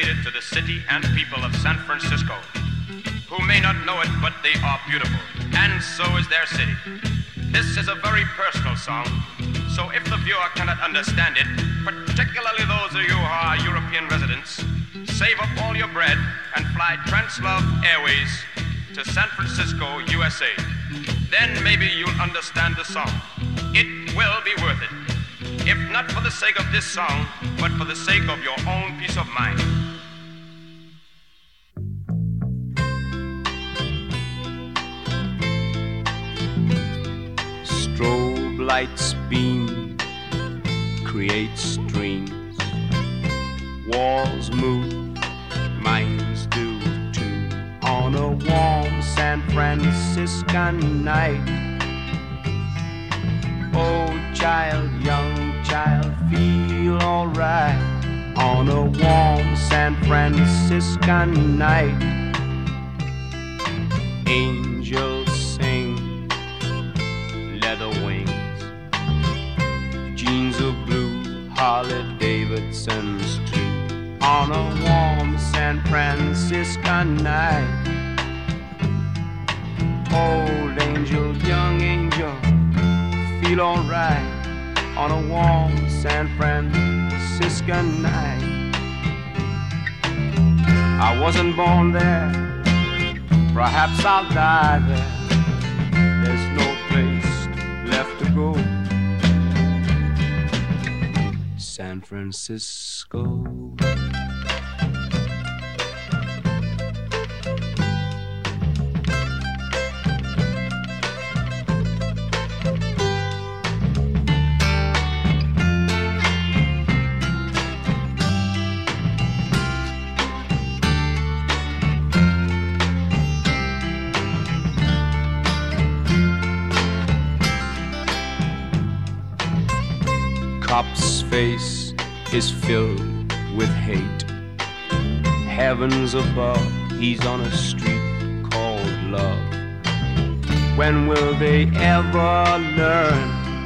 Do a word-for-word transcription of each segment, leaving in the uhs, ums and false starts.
dedicated to the city and people of San Francisco, who may not know it, but they are beautiful, and so is their city. This is a very personal song, so if the viewer cannot understand it, particularly those of you who are European residents, save up all your bread and fly Translove Airways to San Francisco, U S A. Then maybe you'll understand the song. It will be worth it. If not for the sake of this song, but for the sake of your own peace of mind. Strobe lights beam, creates dreams. Walls move, minds do too. On a warm San Franciscan night, old child, young child, feel alright. On a warm San Franciscan night, angels sing, leather wings, jeans of blue, Harley Davidson's too. On a warm San Franciscan night, old angel, young angel, feel alright. On a warm San Franciscan night, I wasn't born there, perhaps I'll die there. There's no place left to go. San Francisco. Cop's face is filled with hate. Heavens above, he's on a street called love. When will they ever learn?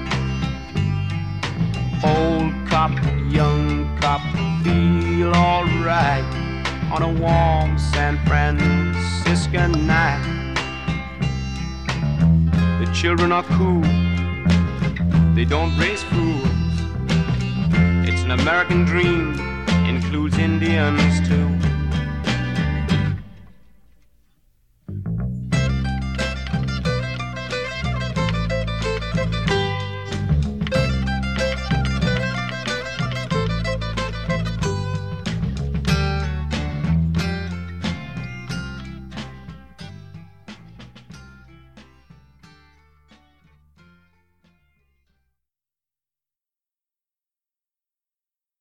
Old cop, young cop, feel alright. On a warm San Franciscan night, the children are cool, they don't raise fools. It's an American dream, includes Indians too.